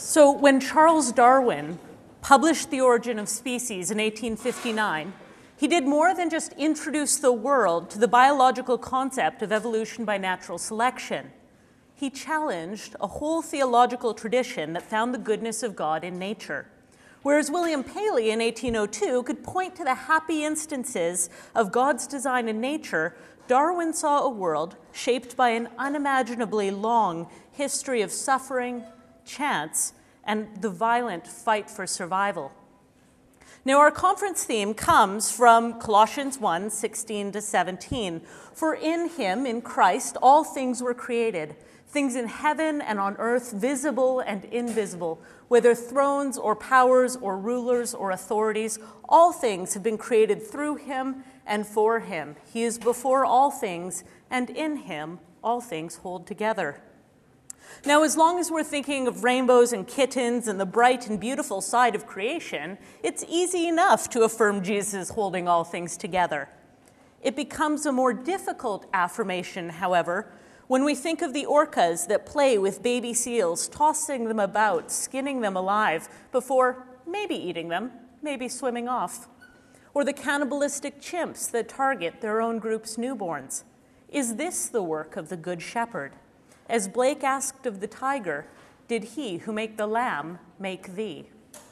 So when Charles Darwin published The Origin of Species in 1859, he did more than just introduce the world to the biological concept of evolution by natural selection. He challenged a whole theological tradition that found the goodness of God in nature. Whereas William Paley in 1802 could point to the happy instances of God's design in nature, Darwin saw a world shaped by an unimaginably long history of suffering, chance, and the violent fight for survival. Now, our conference theme comes from Colossians 1, 16 to 17. For in him, in Christ, all things were created, things in heaven and on earth, visible and invisible, whether thrones or powers or rulers or authorities, all things have been created through him and for him. He is before all things, and in him all things hold together. Now, as long as we're thinking of rainbows and kittens and the bright and beautiful side of creation, it's easy enough to affirm Jesus is holding all things together. It becomes a more difficult affirmation, however, when we think of the orcas that play with baby seals, tossing them about, skinning them alive, before maybe eating them, maybe swimming off. Or the cannibalistic chimps that target their own group's newborns. Is this the work of the Good Shepherd? As Blake asked of the tiger, did he who made the lamb make thee?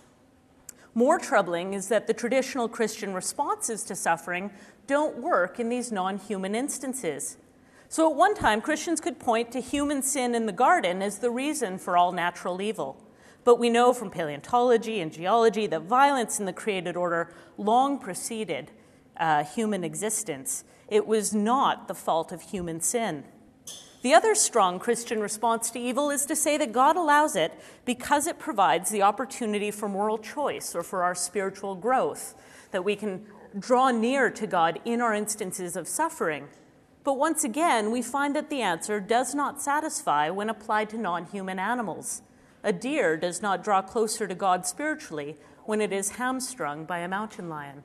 More troubling is that the traditional Christian responses to suffering don't work in these non-human instances. So at one time, Christians could point to human sin in the garden as the reason for all natural evil. But we know from paleontology and geology that violence in the created order long preceded human existence. It was not the fault of human sin. The other strong Christian response to evil is to say that God allows it because it provides the opportunity for moral choice or for our spiritual growth, that we can draw near to God in our instances of suffering. But once again, we find that the answer does not satisfy when applied to non-human animals. A deer does not draw closer to God spiritually when it is hamstrung by a mountain lion.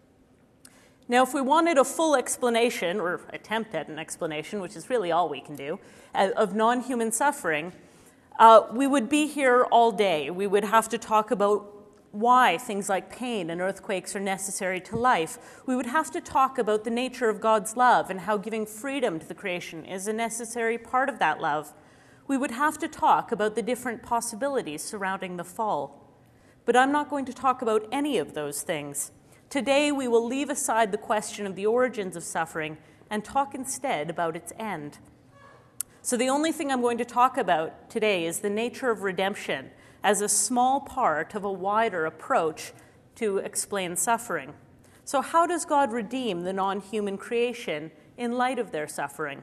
Now, if we wanted a full explanation, or attempt at an explanation, which is really all we can do, of non-human suffering, we would be here all day. We would have to talk about why things like pain and earthquakes are necessary to life. We would have to talk about the nature of God's love and how giving freedom to the creation is a necessary part of that love. We would have to talk about the different possibilities surrounding the fall. But I'm not going to talk about any of those things. Today, we will leave aside the question of the origins of suffering and talk instead about its end. So the only thing I'm going to talk about today is the nature of redemption as a small part of a wider approach to explain suffering. So how does God redeem the non-human creation in light of their suffering?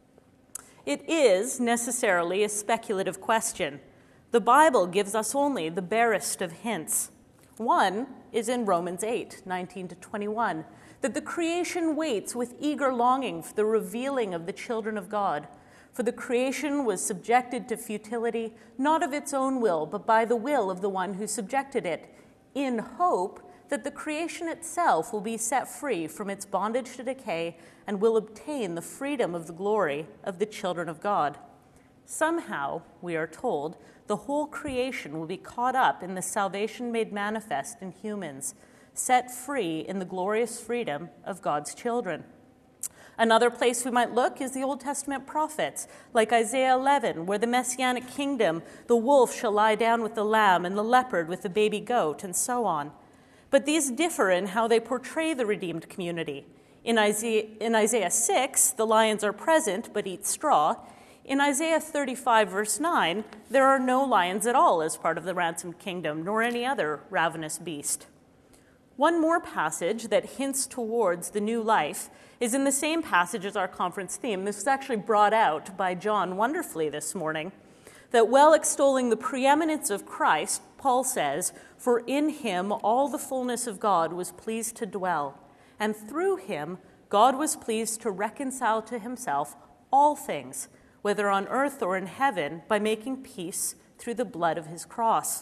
It is necessarily a speculative question. The Bible gives us only the barest of hints. One is in Romans 8, 19 to 21, that the creation waits with eager longing for the revealing of the children of God. For the creation was subjected to futility, not of its own will, but by the will of the one who subjected it, in hope that the creation itself will be set free from its bondage to decay and will obtain the freedom of the glory of the children of God. Somehow, we are told, the whole creation will be caught up in the salvation made manifest in humans, set free in the glorious freedom of God's children. Another place we might look is the Old Testament prophets, like Isaiah 11, where the Messianic kingdom, the wolf shall lie down with the lamb and the leopard with the baby goat, and so on. But these differ in how they portray the redeemed community. In Isaiah 6, the lions are present but eat straw. In Isaiah 35, verse 9, there are no lions at all as part of the ransomed kingdom, nor any other ravenous beast. One more passage that hints towards the new life is in the same passage as our conference theme. This was actually brought out by John wonderfully this morning, that while extolling the preeminence of Christ, Paul says, "For in him all the fullness of God was pleased to dwell, and through him God was pleased to reconcile to himself all things, whether on earth or in heaven, by making peace through the blood of his cross."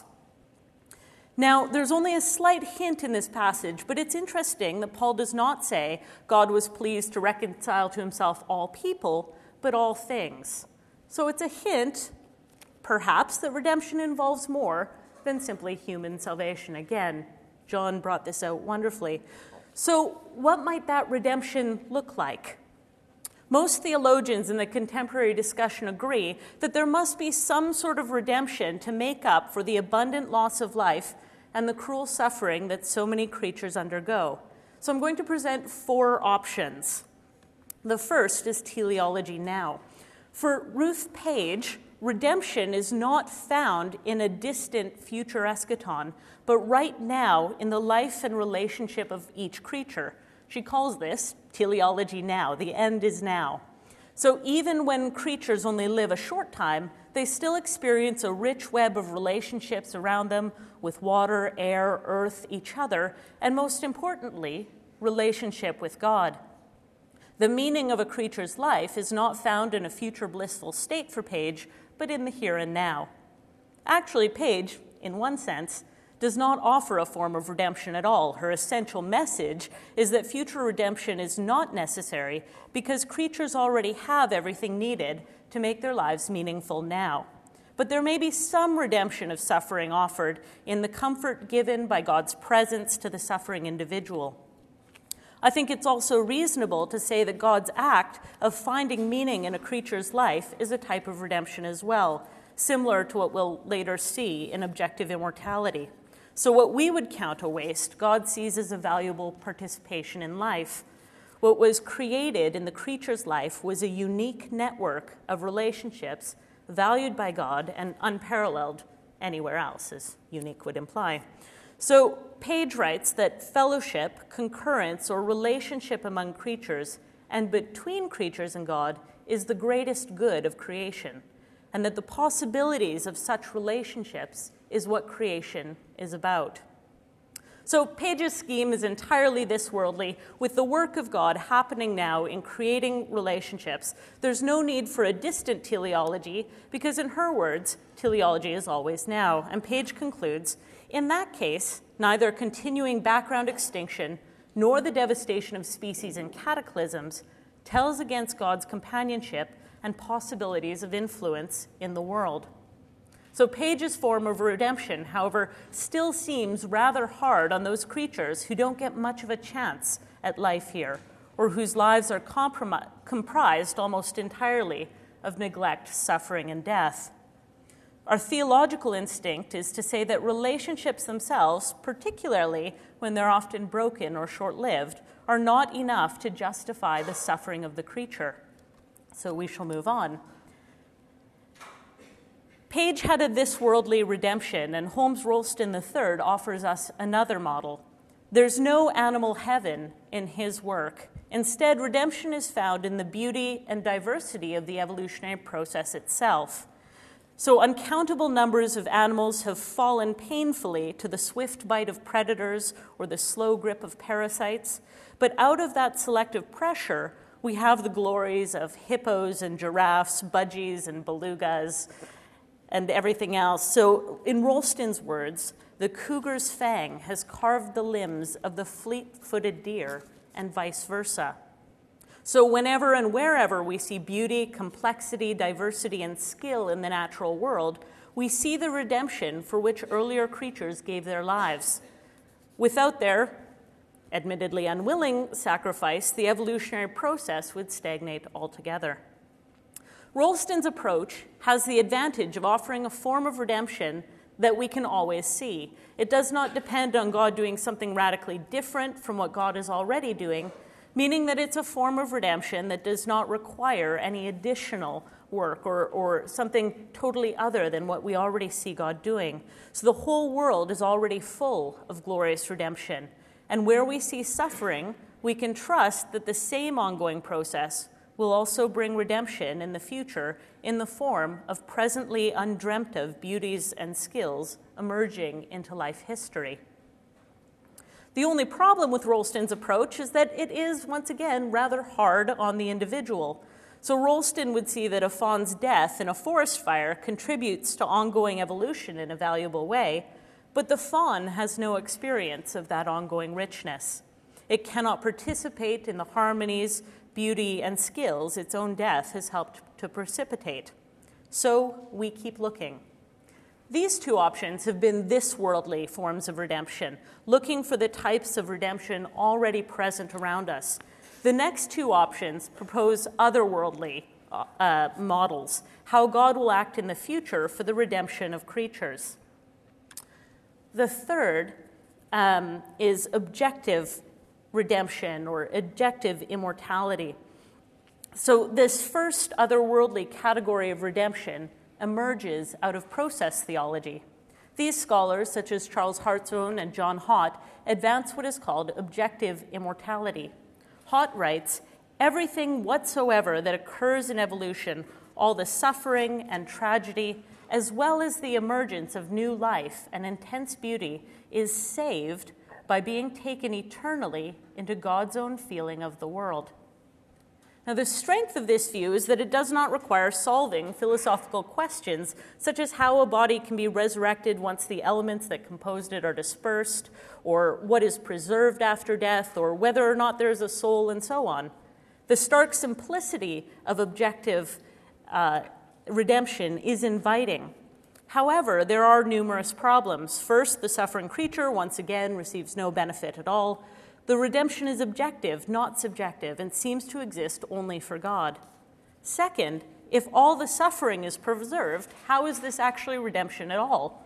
Now, there's only a slight hint in this passage, but it's interesting that Paul does not say God was pleased to reconcile to himself all people, but all things. So it's a hint, perhaps that redemption involves more than simply human salvation. Again, John brought this out wonderfully. So what might that redemption look like? Most theologians in the contemporary discussion agree that there must be some sort of redemption to make up for the abundant loss of life and the cruel suffering that so many creatures undergo. So I'm going to present 4 options. The first is teleology now. For Ruth Page, redemption is not found in a distant future eschaton, but right now in the life and relationship of each creature. She calls this teleology now. The end is now. So even when creatures only live a short time, they still experience a rich web of relationships around them with water, air, earth, each other, and most importantly, relationship with God. The meaning of a creature's life is not found in a future blissful state for Page, but in the here and now. Actually, Page, in one sense, does not offer a form of redemption at all. Her essential message is that future redemption is not necessary because creatures already have everything needed to make their lives meaningful now. But there may be some redemption of suffering offered in the comfort given by God's presence to the suffering individual. I think it's also reasonable to say that God's act of finding meaning in a creature's life is a type of redemption as well, similar to what we'll later see in objective immortality. So what we would count a waste, God sees as a valuable participation in life. What was created in the creature's life was a unique network of relationships valued by God and unparalleled anywhere else, as unique would imply. So Page writes that fellowship, concurrence, or relationship among creatures and between creatures and God is the greatest good of creation, and that the possibilities of such relationships is what creation is about. So Page's scheme is entirely this worldly, with the work of God happening now in creating relationships. There's no need for a distant teleology, because in her words, teleology is always now. And Page concludes, in that case, neither continuing background extinction nor the devastation of species and cataclysms tells against God's companionship and possibilities of influence in the world. So Page's form of redemption, however, still seems rather hard on those creatures who don't get much of a chance at life here, or whose lives are comprised almost entirely of neglect, suffering, and death. Our theological instinct is to say that relationships themselves, particularly when they're often broken or short-lived, are not enough to justify the suffering of the creature. So we shall move on. Page had a this-worldly redemption, and Holmes Rolleston III offers us another model. There's no animal heaven in his work. Instead, redemption is found in the beauty and diversity of the evolutionary process itself. So uncountable numbers of animals have fallen painfully to the swift bite of predators or the slow grip of parasites, but out of that selective pressure, we have the glories of hippos and giraffes, budgies and belugas, and everything else. So in Rolleston's words, the cougar's fang has carved the limbs of the fleet-footed deer and vice versa. So whenever and wherever we see beauty, complexity, diversity, and skill in the natural world, we see the redemption for which earlier creatures gave their lives. Without their, admittedly unwilling, sacrifice, the evolutionary process would stagnate altogether. Rolleston's approach has the advantage of offering a form of redemption that we can always see. It does not depend on God doing something radically different from what God is already doing, meaning that it's a form of redemption that does not require any additional work or something totally other than what we already see God doing. So the whole world is already full of glorious redemption. And where we see suffering, we can trust that the same ongoing process will also bring redemption in the future in the form of presently undreamt of beauties and skills emerging into life history. The only problem with Rolleston's approach is that it is, once again, rather hard on the individual. So Rolleston would see that a fawn's death in a forest fire contributes to ongoing evolution in a valuable way, but the fawn has no experience of that ongoing richness. It cannot participate in the harmonies, beauty, and skills its own death has helped to precipitate. So we keep looking. These two options have been this-worldly forms of redemption, looking for the types of redemption already present around us. The next two options propose otherworldly models, how God will act in the future for the redemption of creatures. The third is objective redemption or objective immortality. So this first otherworldly category of redemption emerges out of process theology. These scholars, such as Charles Hartshorne and John Hott, advance what is called objective immortality. Hott writes, "Everything whatsoever that occurs in evolution, all the suffering and tragedy, as well as the emergence of new life and intense beauty, is saved by being taken eternally into God's own feeling of the world." Now, the strength of this view is that it does not require solving philosophical questions, such as how a body can be resurrected once the elements that composed it are dispersed, or what is preserved after death, or whether or not there is a soul, and so on. The stark simplicity of objective redemption is inviting. However, there are numerous problems. First, the suffering creature, once again, receives no benefit at all. The redemption is objective, not subjective, and seems to exist only for God. Second, if all the suffering is preserved, how is this actually redemption at all?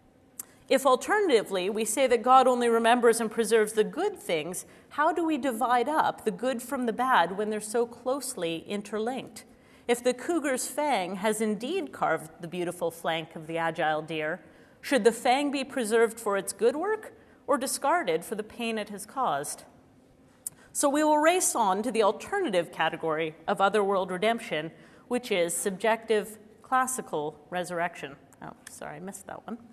If alternatively we say that God only remembers and preserves the good things, how do we divide up the good from the bad when they're so closely interlinked? If the cougar's fang has indeed carved the beautiful flank of the agile deer, should the fang be preserved for its good work or discarded for the pain it has caused? So we will race on to the alternative category of otherworld redemption, which is subjective classical resurrection. Oh, sorry, I missed that one.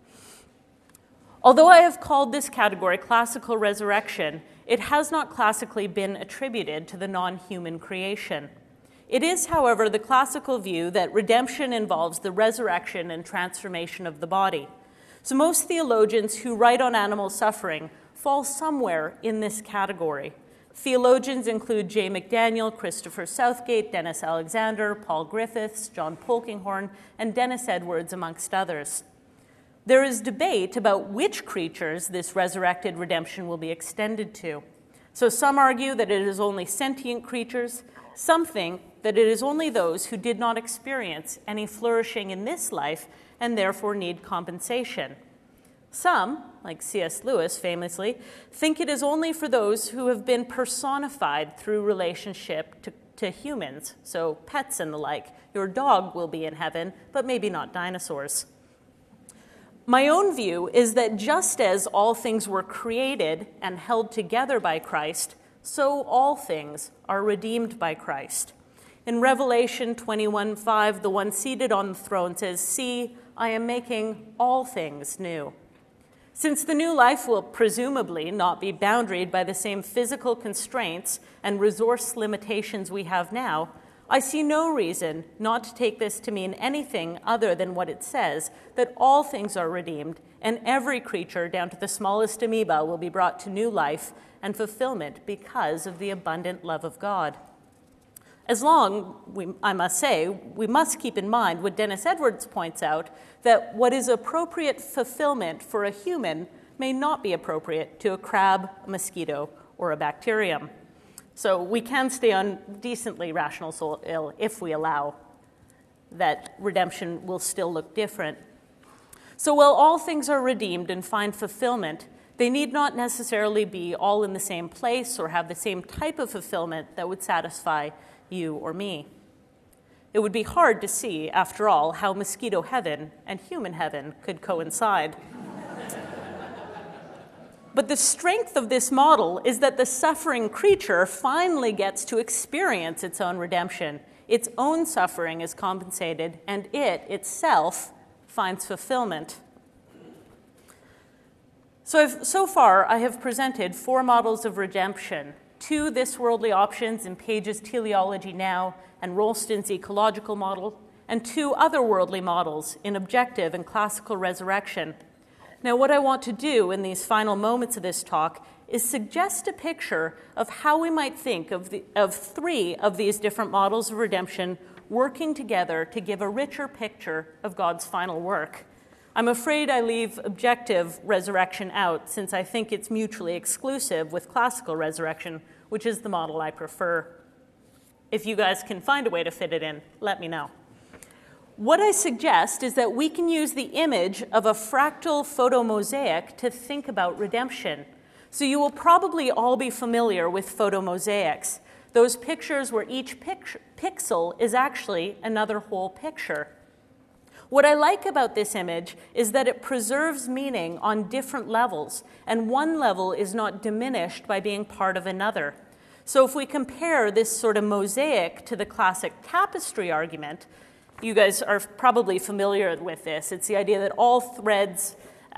Although I have called this category classical resurrection, it has not classically been attributed to the non-human creation. It is, however, the classical view that redemption involves the resurrection and transformation of the body. So most theologians who write on animal suffering fall somewhere in this category. Theologians include J. McDaniel, Christopher Southgate, Dennis Alexander, Paul Griffiths, John Polkinghorne, and Dennis Edwards, amongst others. There is debate about which creatures this resurrected redemption will be extended to. So some argue that it is only sentient creatures. Some think that it is only those who did not experience any flourishing in this life and therefore need compensation. Some, like C.S. Lewis famously, think it is only for those who have been personified through relationship to humans, so pets and the like. Your dog will be in heaven, but maybe not dinosaurs. My own view is that just as all things were created and held together by Christ, so all things are redeemed by Christ. In Revelation 21:5, the one seated on the throne says, "See, I am making all things new." Since the new life will presumably not be boundaried by the same physical constraints and resource limitations we have now, I see no reason not to take this to mean anything other than what it says, that all things are redeemed, and every creature, down to the smallest amoeba, will be brought to new life and fulfillment because of the abundant love of God. I must say, we must keep in mind what Dennis Edwards points out, that what is appropriate fulfillment for a human may not be appropriate to a crab, a mosquito, or a bacterium. So we can stay on decently rational soil if we allow that redemption will still look different. So while all things are redeemed and find fulfillment, they need not necessarily be all in the same place or have the same type of fulfillment that would satisfy you or me. It would be hard to see, after all, how mosquito heaven and human heaven could coincide. But the strength of this model is that the suffering creature finally gets to experience its own redemption. Its own suffering is compensated, and it itself finds fulfillment. So far, I have presented 4 models of redemption: 2 this-worldly options in Page's Teleology Now and Rolston's ecological model, and 2 otherworldly models in objective and classical resurrection. Now, what I want to do in these final moments of this talk is suggest a picture of how we might think of 3 of these different models of redemption working together to give a richer picture of God's final work. I'm afraid I leave objective resurrection out, since I think it's mutually exclusive with classical resurrection, which is the model I prefer. If you guys can find a way to fit it in, let me know. What I suggest is that we can use the image of a fractal photomosaic to think about redemption. So you will probably all be familiar with photomosaics, those pictures where each pixel is actually another whole picture. What I like about this image is that it preserves meaning on different levels, and one level is not diminished by being part of another. So if we compare this sort of mosaic to the classic tapestry argument, you guys are probably familiar with this. It's the idea that all threads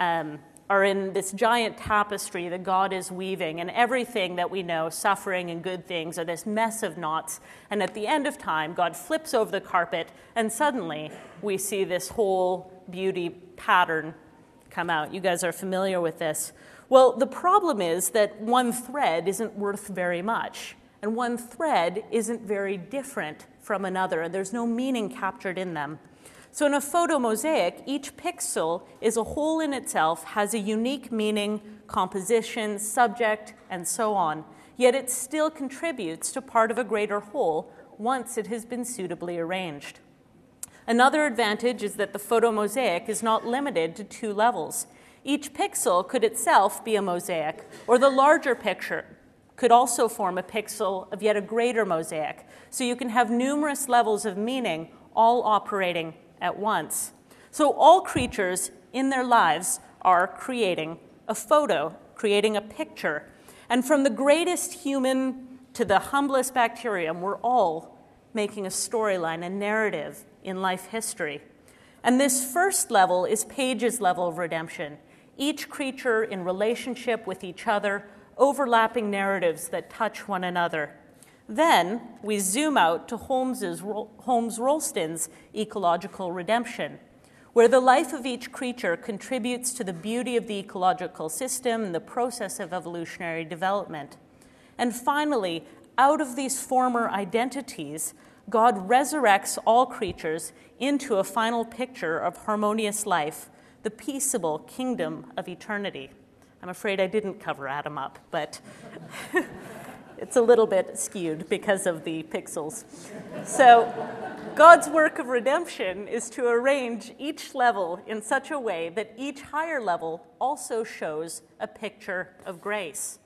are in this giant tapestry that God is weaving, and everything that we know, suffering and good things, are this mess of knots. And at the end of time, God flips over the carpet, and suddenly we see this whole beauty pattern come out. You guys are familiar with this. Well, the problem is that one thread isn't worth very much, and one thread isn't very different from another, and there's no meaning captured in them. So in a photomosaic, each pixel is a whole in itself, has a unique meaning, composition, subject, and so on, yet it still contributes to part of a greater whole once it has been suitably arranged. Another advantage is that the photomosaic is not limited to 2 levels. Each pixel could itself be a mosaic, or the larger picture could also form a pixel of yet a greater mosaic. So you can have numerous levels of meaning all operating at once. So all creatures in their lives are creating a photo, creating a picture. And from the greatest human to the humblest bacterium, we're all making a storyline, a narrative in life history. And this first level is Page's level of redemption. Each creature in relationship with each other, overlapping narratives that touch one another. Then we zoom out to Holmes-Rolston's ecological redemption, where the life of each creature contributes to the beauty of the ecological system and the process of evolutionary development. And finally, out of these former identities, God resurrects all creatures into a final picture of harmonious life, the peaceable kingdom of eternity. I'm afraid I didn't cover Adam up, but it's a little bit skewed because of the pixels. So God's work of redemption is to arrange each level in such a way that each higher level also shows a picture of grace.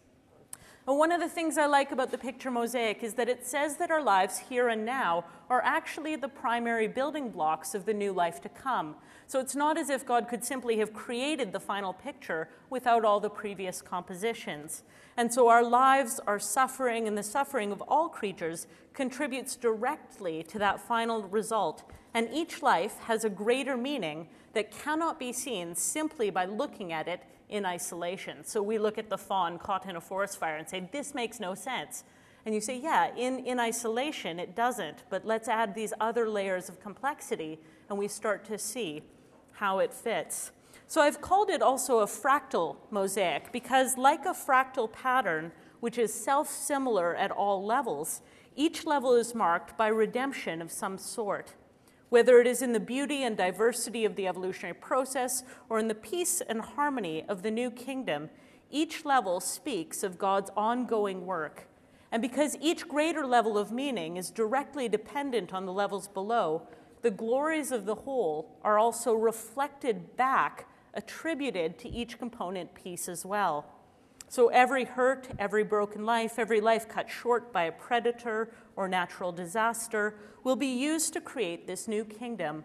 And one of the things I like about the picture mosaic is that it says that our lives here and now are actually the primary building blocks of the new life to come. So it's not as if God could simply have created the final picture without all the previous compositions. And so our lives, our suffering, and the suffering of all creatures contributes directly to that final result. And each life has a greater meaning that cannot be seen simply by looking at it in isolation. So we look at the fawn caught in a forest fire and say, this makes no sense. And you say, yeah, in isolation it doesn't, but let's add these other layers of complexity and we start to see how it fits. So I've called it also a fractal mosaic because like a fractal pattern, which is self-similar at all levels, each level is marked by redemption of some sort. Whether it is in the beauty and diversity of the evolutionary process or in the peace and harmony of the new kingdom, each level speaks of God's ongoing work. And because each greater level of meaning is directly dependent on the levels below, the glories of the whole are also reflected back, attributed to each component piece as well. So every hurt, every broken life, every life cut short by a predator or natural disaster will be used to create this new kingdom.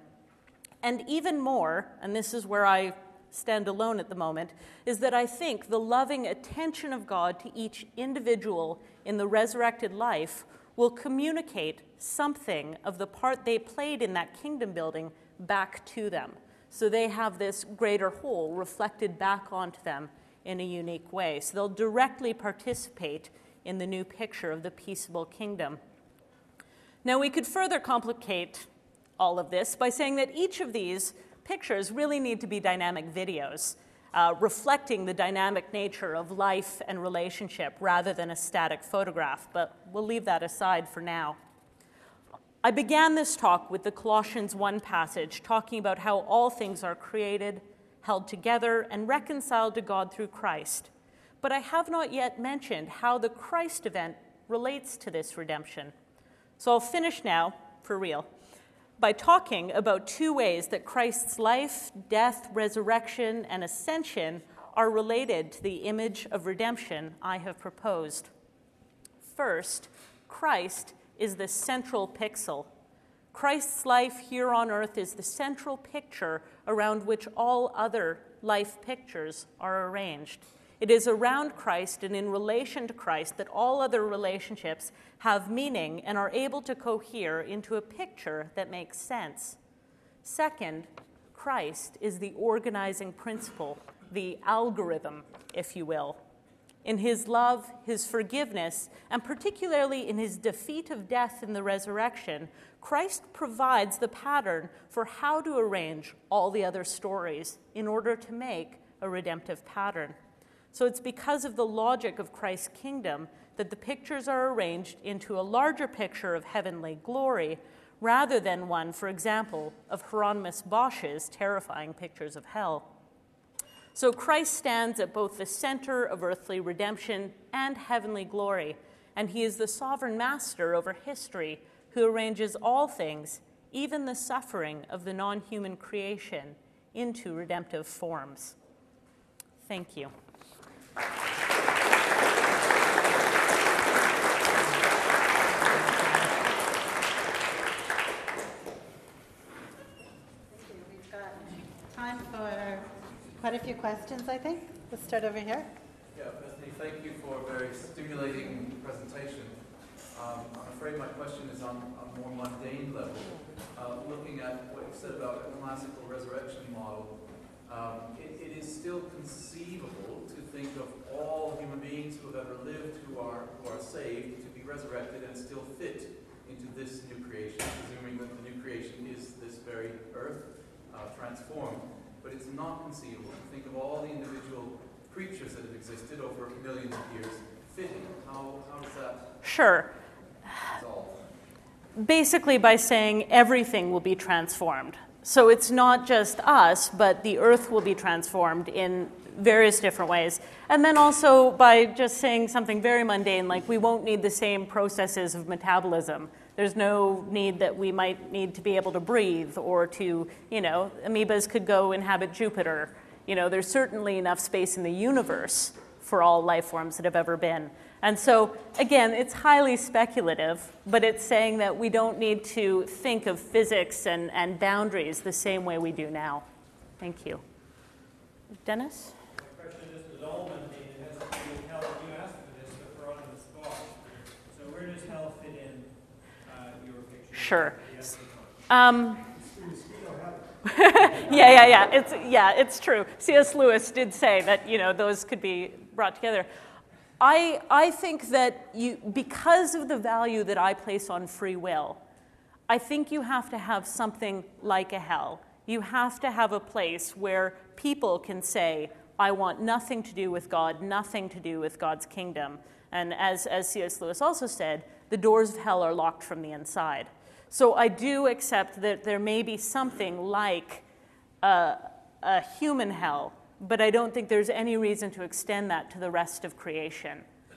And even more, and this is where I stand alone at the moment, is that I think the loving attention of God to each individual in the resurrected life will communicate something of the part they played in that kingdom building back to them. So they have this greater whole reflected back onto them in a unique way. So they'll directly participate in the new picture of the peaceable kingdom. Now we could further complicate all of this by saying that each of these pictures really need to be dynamic videos, reflecting the dynamic nature of life and relationship rather than a static photograph, but we'll leave that aside for now. I began this talk with the Colossians 1 passage, talking about how all things are created, held together, and reconciled to God through Christ. But I have not yet mentioned how the Christ event relates to this redemption. So I'll finish now, for real, by talking about two ways that Christ's life, death, resurrection, and ascension are related to the image of redemption I have proposed. First, Christ is the central pixel. Christ's life here on earth is the central picture around which all other life pictures are arranged. It is around Christ and in relation to Christ that all other relationships have meaning and are able to cohere into a picture that makes sense. Second, Christ is the organizing principle, the algorithm, if you will. In his love, his forgiveness, and particularly in his defeat of death in the resurrection, Christ provides the pattern for how to arrange all the other stories in order to make a redemptive pattern. So it's because of the logic of Christ's kingdom that the pictures are arranged into a larger picture of heavenly glory rather than one, for example, of Hieronymus Bosch's terrifying pictures of hell. So Christ stands at both the center of earthly redemption and heavenly glory, and he is the sovereign master over history who arranges all things, even the suffering of the non-human creation, into redemptive forms. Thank you. We've got time for quite a few questions, I think. Let's start over here. Yeah, Bethany, thank you for a very stimulating presentation. I'm afraid my question is on a more mundane level. Looking at what you said about a classical resurrection model, it is still conceivable to think of all human beings who have ever lived who are saved to be resurrected and still fit into this new creation, presuming that the new creation is this very earth transformed. But it's not conceivable to think of all the individual creatures that have existed over millions of years fitting. How does that Sure. resolve? Basically by saying everything will be transformed. So it's not just us, but the earth will be transformed in various different ways. And then also by just saying something very mundane, like we won't need the same processes of metabolism. There's no need that we might need to be able to breathe or to, amoebas could go inhabit Jupiter. There's certainly enough space in the universe for all life forms that have ever been. And so, again, it's highly speculative, but it's saying that we don't need to think of physics and boundaries the same way we do now. Thank you. Dennis? My question just was all mundane. It has to do with hell. You asked for this, but we're on the spot. So where does hell fit in your picture? Sure. Yeah. It's true. C.S. Lewis did say that, those could be brought together. I think that because of the value that I place on free will, I think you have to have something like a hell. You have to have a place where people can say, I want nothing to do with God, nothing to do with God's kingdom. And as C.S. Lewis also said, the doors of hell are locked from the inside. So I do accept that there may be something like a human hell, but I don't think there's any reason to extend that to the rest of creation.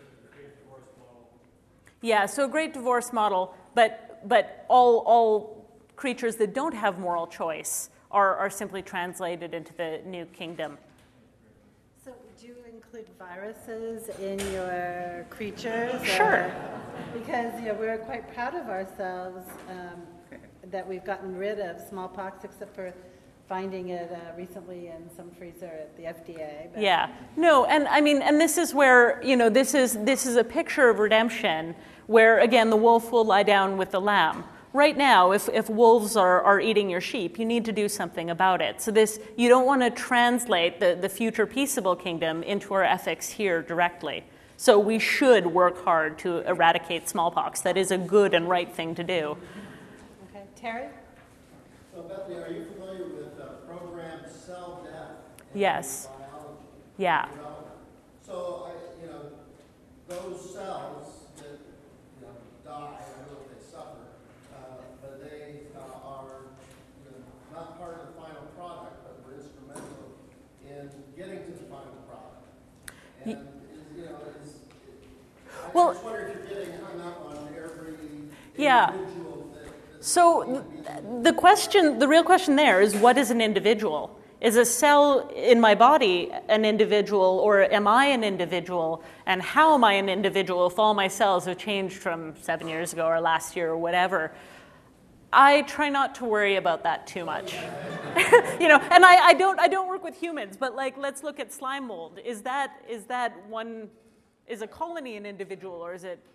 Yeah, so a great divorce model, but all creatures that don't have moral choice are simply translated into the new kingdom. So would you include viruses in your creatures? Sure. Because we're quite proud of ourselves that we've gotten rid of smallpox, except for finding it recently in some freezer at the FDA. But. Yeah. No, and this is where, this is a picture of redemption where, again, the wolf will lie down with the lamb. Right now, if wolves are eating your sheep, you need to do something about it. So you don't want to translate the future peaceable kingdom into our ethics here directly. So we should work hard to eradicate smallpox. That is a good and right thing to do. Okay. Terry? So, Bethany, are you familiar with programmed cell death in Yes. biology? Yeah. So, those cells that die, I don't know if they suffer, And is, I Well- just wonder if you're getting hung up on every Yeah. individual that So the real question there is, what is an individual? Is a cell in my body an individual, or am I an individual? And how am I an individual if all my cells have changed from 7 years ago or last year or whatever? I try not to worry about that too much. And I don't work with humans, but like, let's look at slime mold. Is a colony an individual, or is it,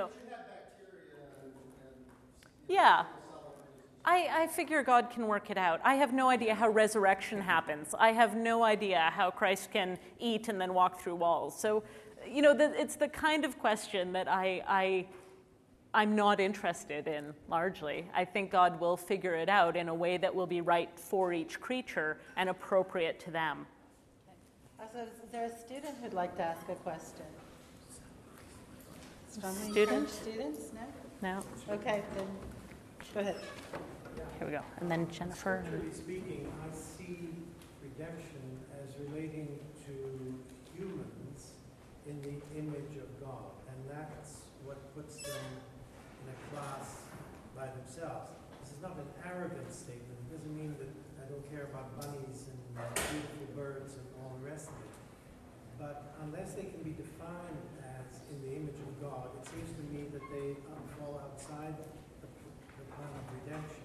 Yeah. I figure God can work it out. I have no idea how resurrection happens. I have no idea how Christ can eat and then walk through walls. So, it's the kind of question that I'm not interested in, largely. I think God will figure it out in a way that will be right for each creature and appropriate to them. Also, is there a student who'd like to ask a question? Strongly Student? encouraged students? No? No? Okay, then go ahead. Here we go. And then Jennifer. Scripturally speaking, I see redemption as relating to humans in the image of God, and that's what puts them in a class by themselves. This is not an arrogant statement. It doesn't mean that I don't care about bunnies and beautiful birds and all the rest of it. But unless they can be defined as in the image of God, it seems to me that they fall outside the plan of redemption.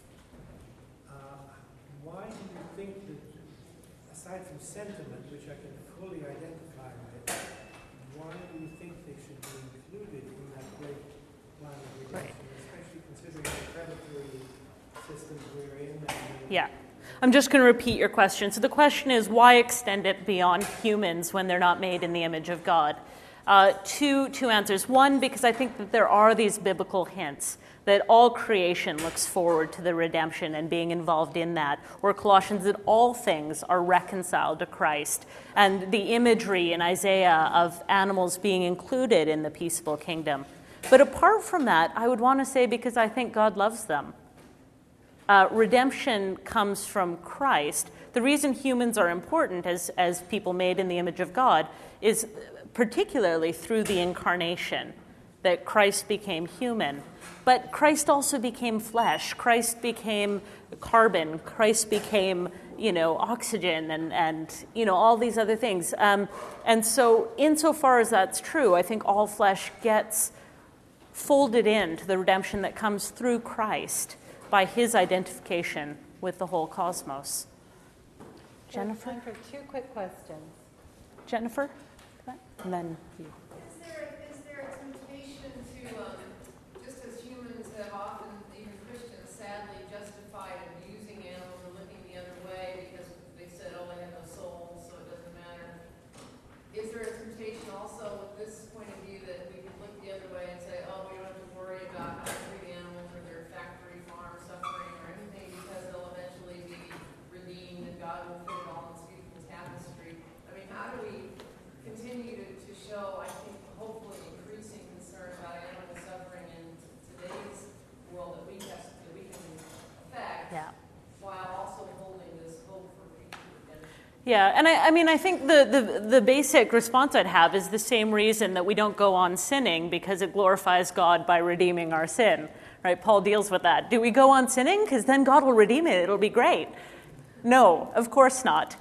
Why do you think that, aside from sentiment, which I can fully identify with, why do you think they should be included in that great plan of redemption, especially considering the predatory systems we're in? Yeah. I'm just going to repeat your question. So the question is, why extend it beyond humans when they're not made in the image of God? Two answers. One, because I think that there are these biblical hints that all creation looks forward to the redemption and being involved in that, or Colossians, that all things are reconciled to Christ, and the imagery in Isaiah of animals being included in the peaceable kingdom. But apart from that, I would want to say, because I think God loves them. Redemption comes from Christ. The reason humans are important as people made in the image of God is particularly through the incarnation, that Christ became human. But Christ also became flesh. Christ became carbon. Christ became, oxygen and all these other things. And so insofar as that's true, I think all flesh gets folded into the redemption that comes through Christ by his identification with the whole cosmos. Jennifer? Time for two quick questions. Jennifer? And then you. Is there a temptation to, just as humans have often, even Christians, sadly justified abusing animals or looking the other way because they said, oh, they have no soul, so it doesn't matter? Is there a temptation also with this point of view that we can look the other way and say, oh, we don't have to worry about how to treat animals or their factory farm suffering or anything because they'll eventually be redeemed and God will fit it all in this beautiful tapestry? I mean, how do we continue to show, I think, hopefully increasing concern about animal suffering in today's world that we can affect, while also holding this hope for future redemption? Yeah, and I think the basic response I'd have is the same reason that we don't go on sinning, because it glorifies God by redeeming our sin, right? Paul deals with that. Do we go on sinning? Because then God will redeem it. It'll be great. No, of course not.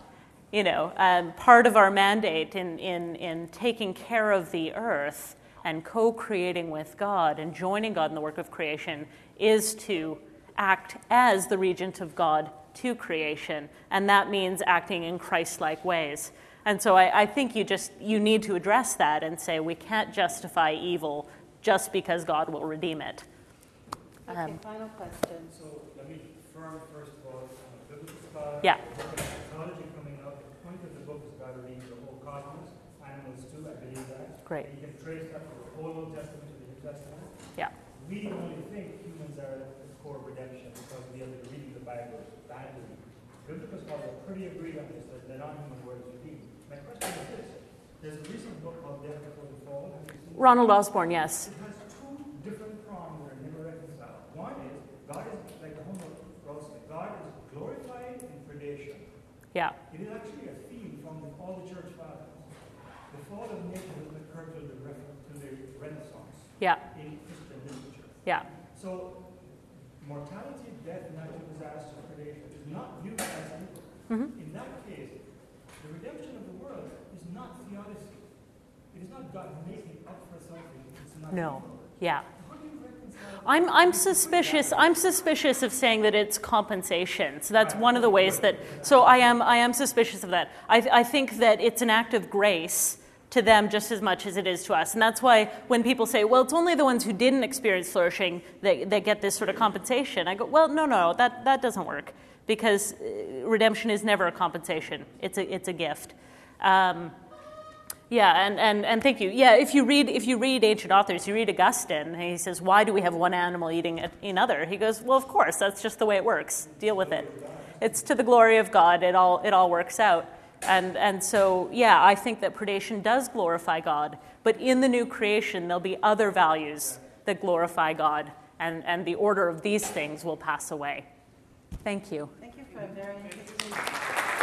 Part of our mandate in taking care of the earth and co-creating with God and joining God in the work of creation is to act as the regent of God to creation, and that means acting in Christ-like ways. And so I think you need to address that and say we can't justify evil just because God will redeem it. Okay, final question. So let me confirm first of all, biblical scholar, Yeah. technology coming up. The point of the book is about reading the whole cosmos, animals too, I believe that. Great. And you can trace that from the whole Old Testament to the New Testament. Yeah. We only think humans are at the core of redemption because we have been reading the Bible badly. Biblical scholars are pretty agreed on this, that the non-human world is redeemed. My question is this. There's a recent book called Death Before the Fall. Have you seen it? Ronald Osborne, yes. It has two different prongs that are never reconciled. One is, God is, like the Homer wrote, God is glorified in predation. Yeah. It is actually a theme from all the church fathers. The fall of nature doesn't occur to the Renaissance Yeah, in Christian literature. yeah, So, mortality, death, natural disaster, predation is not viewed as evil. Mhm. In that case, the redemption of the world is not theodicy. It is not God making up for something. It's not no, evil. yeah. How do you reconcile that? I'm suspicious of saying that it's compensation. So that's one of the ways that, so I am suspicious of that. I think that it's an act of grace to them just as much as it is to us. And that's why when people say, well, it's only the ones who didn't experience flourishing that get this sort of compensation, I go, well, no, that doesn't work, because redemption is never a compensation. It's a gift. Yeah, and thank you. Yeah, if you read ancient authors, you read Augustine, and he says, why do we have one animal eating another? He goes, well, of course, that's just the way it works. Deal with it. It's to the glory of God. It all works out. And so, yeah, I think that predation does glorify God, but in the new creation, there'll be other values that glorify God, and the order of these things will pass away. Thank you. Thank you for a very interesting